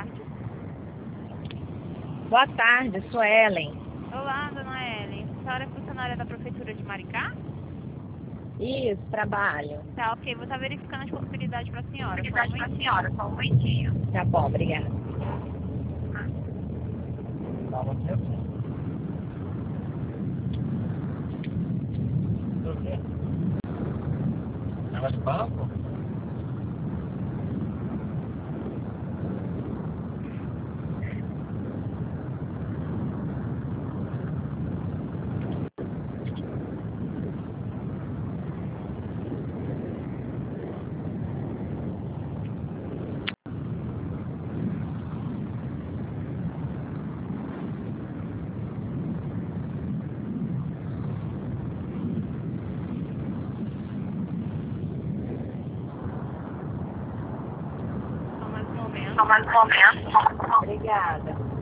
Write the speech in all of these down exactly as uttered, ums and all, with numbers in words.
tarde. Boa tarde, sou Ellen. Olá, dona Ellen. A senhora é funcionária da Prefeitura de Maricá? Isso, trabalho. Tá, ok. Vou estar verificando as possibilidades para a senhora. Possibilidade para a senhora, só um momentinho. Tá bom, obrigada. Negócio de banco? Só mais um momento. Só mais um momento. Obrigada.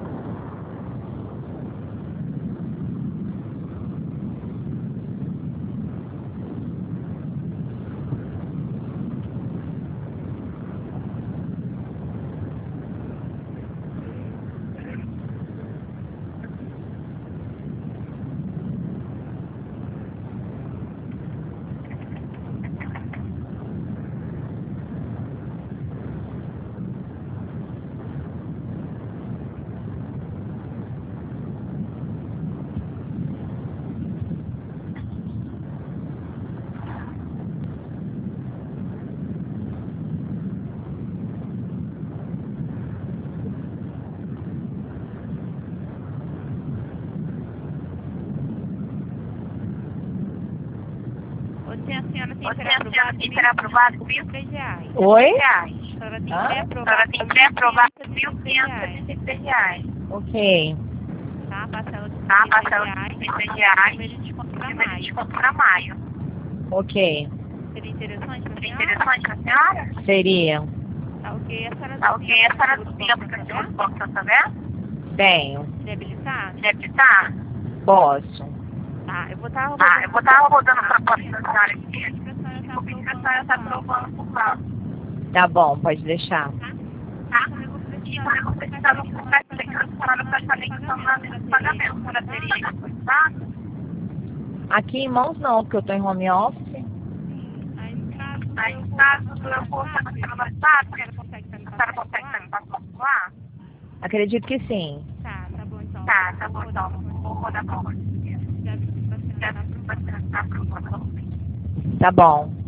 Você, a senhora tem Você, que a senhora tem que ser aprovado por mil reais. Oi? A senhora tem que Hã? ser A aprovado senhora tem que ser aprovado por mil mil quinhentos quinhentos e e sessenta sessenta reais. Ok. Tá? Parcela de Tá, sessenta parcela de reais. sessenta reais. Primeiro desconto para Primeiro maio. desconto para maio. Ok. Seria interessante para a Seria senhora? interessante para a senhora? Seria. Tá, ok. A senhora Tá ok. A senhora tem tem aplicativo do Banco Santander? Tenho. de habilitar? Deve estar? Posso. Tá, eu vou estar rodando. Tá, eu vou estar rodando a proposta da senhora aqui. A senhora está Desculpe, a aprovando. senhora está aprovando por lá. Tá bom, pode deixar. Tá? E quando eu precisar no processo de senhora para saber que estão fazendo pagamento, a senhora teria depositado? Aqui em mãos não, porque eu estou em home office. Aí, no caso, Aí, eu no vou caso, eu vou chamar pelo WhatsApp, A senhora consegue estar me a senhora passando consegue estar lá? me passando por lá? Acredito que sim. Tá, tá bom então. Tá, tá Vou bom rodar então. pra Vou rodar para você. Já vi que a senhora Já está vi que aprovando. você está aprovando. Tá bom.